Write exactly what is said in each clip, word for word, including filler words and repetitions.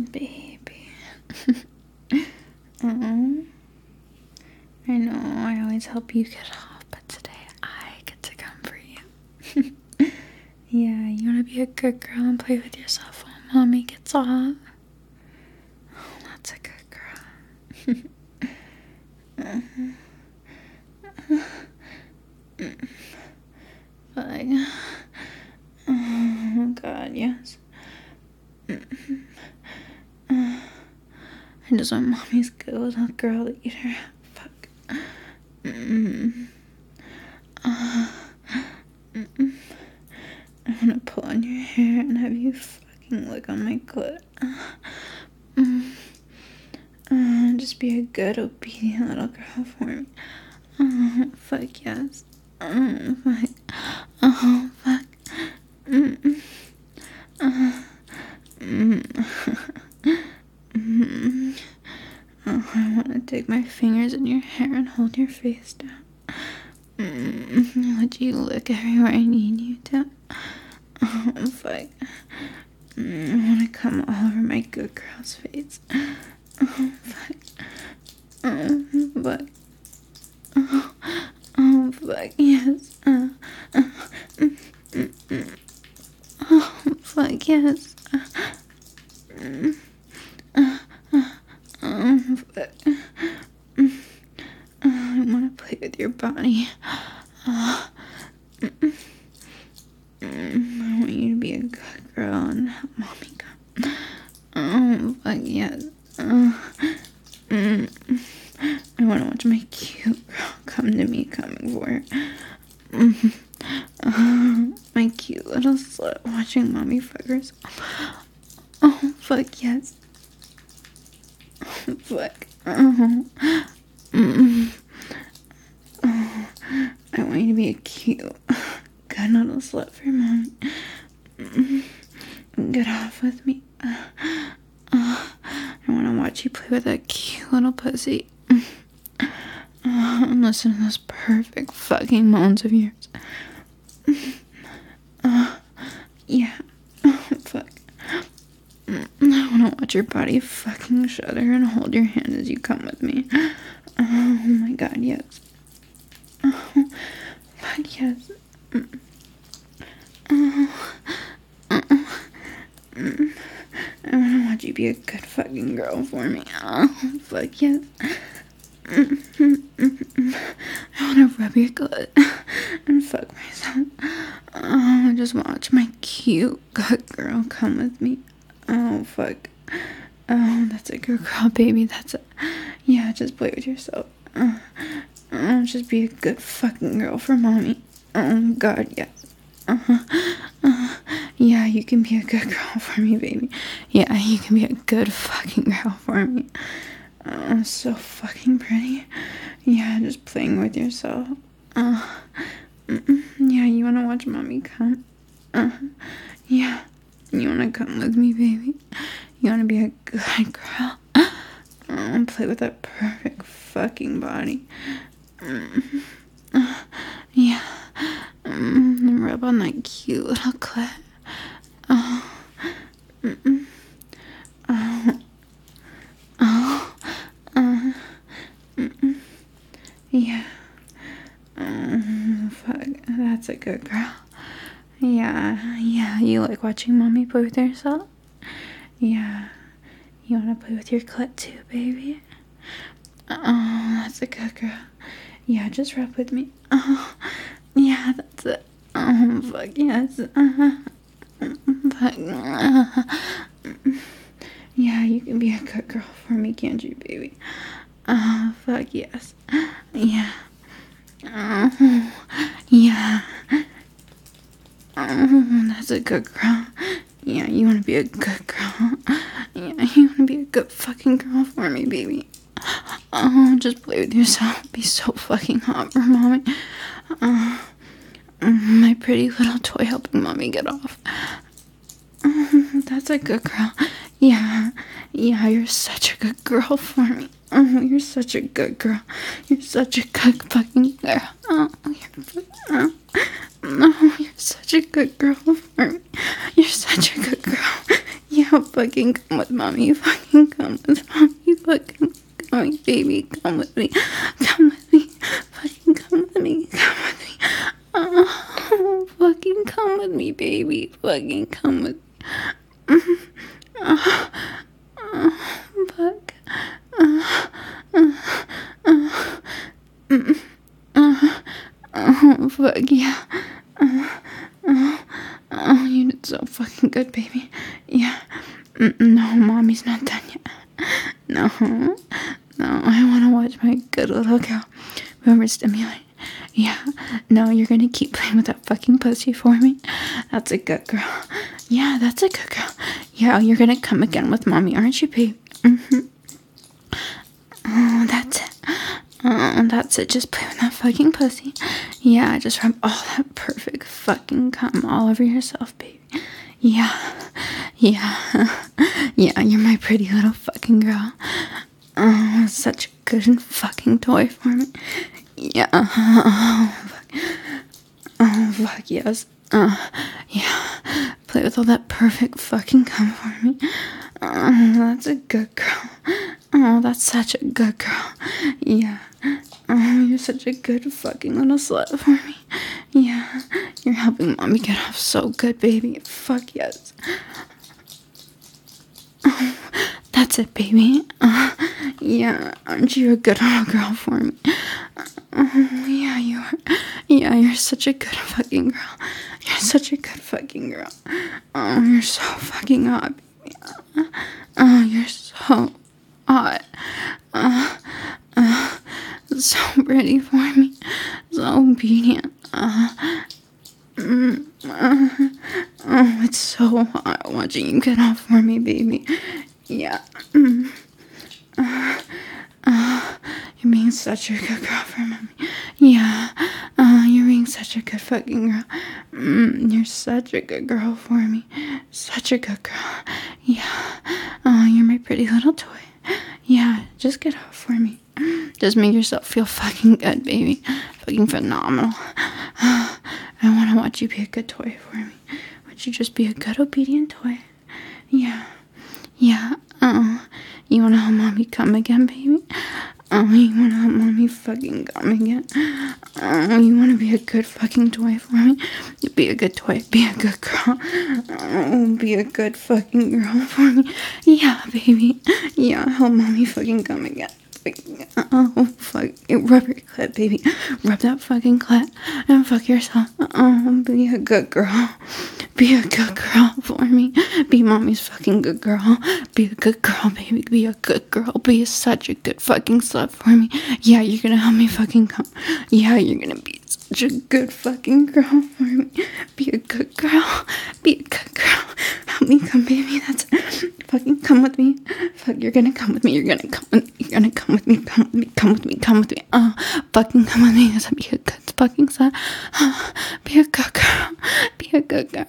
baby. Oh, I know I always help you get off, but today I get to come for you. Yeah, you want to be a good girl and play with yourself while mommy gets off? Oh, that's a good girl. Like, oh God, yes. I just want mommy's good little girl eater. Fuck. Mm. Uh, mm. I want to pull on your hair and have you fucking lick on my clit. Mm. Uh, just be a good, obedient little girl for me. Oh, fuck yes. Oh, fuck. Oh, fuck. Mm. Uh, mm. Mm. Oh, I want to take my fingers in your hair and hold your face down. Mm. Let you lick everywhere I need you to. Oh, fuck. Mm. I want to come all over my good girl's face. Oh, fuck. Oh, fuck. Oh, oh fuck, yes. Uh, uh, mm, mm, mm. Oh, fuck, yes. Uh, mm, uh, uh, oh, fuck. Mm, uh, I want to play with your body. Uh, mm, mm, mm, I want you to be a good girl and help mommy come. Oh, fuck, yes. Uh, mm, I want to watch my cute girl come to me coming for her. Mm, uh, my cute little slut watching mommy fuck herself. Oh, fuck, yes. Oh, fuck. Oh. Mm. Oh. I want you to be a cute, good little slut for mommy. Mm. Get off with me. Uh, uh, I want to watch you play with that cute little pussy. Mm. Uh, and listen to those perfect fucking moans of yours. Uh, yeah. Oh, fuck. I want to watch your body fucking shudder and hold your hand as you come with me. Oh my God, yes. Oh, fuck, yes. Oh, oh, oh. I want to watch you be a good fucking girl for me. Oh, fuck, yes. I want to rub your gut and fuck myself. Oh, just watch my cute good girl come with me. Oh, fuck. Oh, that's a good girl, baby. That's a... Yeah, just play with yourself. Uh, oh, just be a good fucking girl for mommy. Oh, God, yes. Uh-huh. Uh, yeah, you can be a good girl for me, baby. Yeah, you can be a good fucking girl for me. Oh, so fucking pretty. Yeah, just playing with yourself. Uh, yeah, you want to watch mommy come? Uh, yeah, you want to come with me, baby? You want to be a good girl? Oh, play with that perfect fucking body. Uh, yeah, um, rub on that cute little clit. Oh, mm-mm. Oh, oh, uh, mm-mm. Yeah. Oh, fuck. That's a good girl. Yeah, yeah. You like watching mommy play with herself? Yeah. You want to play with your clit too, baby? Oh, that's a good girl. Yeah, just rub with me. Oh, yeah, that's it. Oh, fuck, yes. Uh-huh. Fuck. Uh-huh. Yeah, you can be a good girl for me, can't you, baby? Oh, fuck, yes. Yeah. Oh, yeah. Oh, that's a good girl. Yeah, you want to be a good girl. Yeah, you want to be a good fucking girl for me, baby. Oh, just play with yourself. Be so fucking hot for mommy. Oh, my pretty little toy helping mommy get off. Oh, that's a good girl. Yeah, yeah, you're such a good girl for me. Oh, you're such a good girl. You're such a good fucking girl. Oh, you're, oh, oh, you're such a good girl for me. You're such a good girl. Yeah, fucking come with mommy. Fucking come with mommy. Fucking come, baby. Come with me. Come with me. Fucking come with me. Come with me. Oh, fucking come with me, baby. Fucking come with me. Oh, oh, fuck. Oh, oh, oh, oh, oh, oh, fuck yeah. Oh, oh, oh, you did so fucking good, baby. Yeah. No, mommy's not done yet. No. No, I want to watch my good little girl be overstimulated. Yeah. No, you're gonna keep playing with that fucking pussy for me. That's a good girl. Yeah, that's a good girl. Yeah, you're gonna come again with mommy, aren't you, babe? Mm-hmm. Oh, that's it. Oh, that's it. Just play with that fucking pussy. Yeah, just rub all that perfect fucking cum all over yourself, baby. Yeah. Yeah. Yeah, you're my pretty little fucking girl. Oh, such a good fucking toy for me. Yeah. Oh, fuck. Oh, fuck yes. Uh, yeah. Play with all that perfect fucking cum for me. Oh, that's a good girl. Oh, that's such a good girl. Yeah. Oh, you're such a good fucking little slut for me. Yeah. You're helping mommy get off so good, baby. Fuck yes. Oh, that's it, baby. Uh, yeah. Aren't you a good little girl for me? Oh, yeah, you are. Yeah, you're such a good fucking girl. You're such a good fucking girl. Oh, you're so fucking hot, baby. Oh, you're so hot. Uh, uh, so pretty for me. So obedient. Uh, mm, uh, oh, it's so hot watching you get off for me, baby. Yeah. Mm, uh, uh, you're being such a good girl for me. Yeah. Uh, you're being such a good fucking girl. Mm, you're such a good girl for me. Such a good girl. Yeah. Oh, you're my pretty little toy. Yeah, just get off for me. Just make yourself feel fucking good, baby. Fucking phenomenal. I want to watch you be a good toy for me. Would you just be a good, obedient toy? Yeah. Yeah. Oh, you want to help mommy come again, baby? Oh, you want to help mommy fucking come again? Oh, you want to be a good fucking toy for me? Be a good toy. Be a good girl. Oh, be a good fucking girl for me. Yeah, baby. Yeah, help mommy fucking come again. Oh, fuck. Rub your clit, baby. Rub that fucking clit and fuck yourself. Oh, be a good girl. Be a good girl for me. Be mommy's fucking good girl. Be a good girl, baby. Be a good girl. Be such a good fucking slut for me. Yeah, you're gonna help me fucking come. Yeah, you're gonna be such a good fucking girl for me. Be a good girl. Be a good girl. Help me come, baby. That's it. Fucking come with me. Fuck, you're gonna come with me. You're gonna come with me. You're gonna come with me. Come with me. Come with me. Come with me. Oh, fucking come with me. That's be a good fucking slut. Oh, be a good girl. Be a good girl.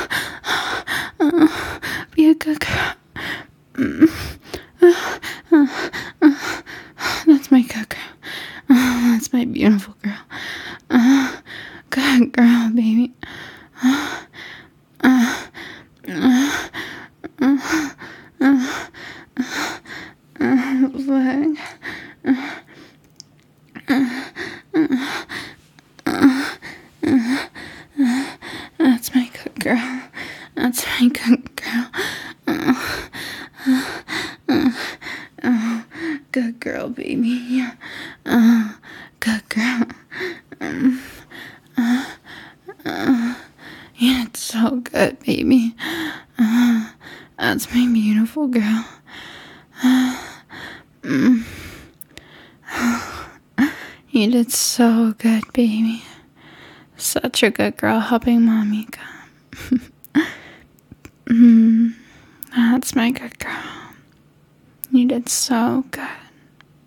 Oh, be a good girl. Mm. Uh, uh, uh, that's my good girl. Uh, that's my beautiful girl. Uh, good girl, baby. Uh, uh, uh, uh, uh, uh, uh, fuck. Uh, uh, uh, uh, uh, uh, that's my good girl. That's my good girl. Uh, uh, uh, uh, good girl, baby. Yeah. Uh, good girl. Um, uh, uh, yeah, it's so good, baby. Uh, that's my beautiful girl. Uh, mm. You did so good, baby. Such a good girl helping mommy come. mm, that's my good girl. You did so good.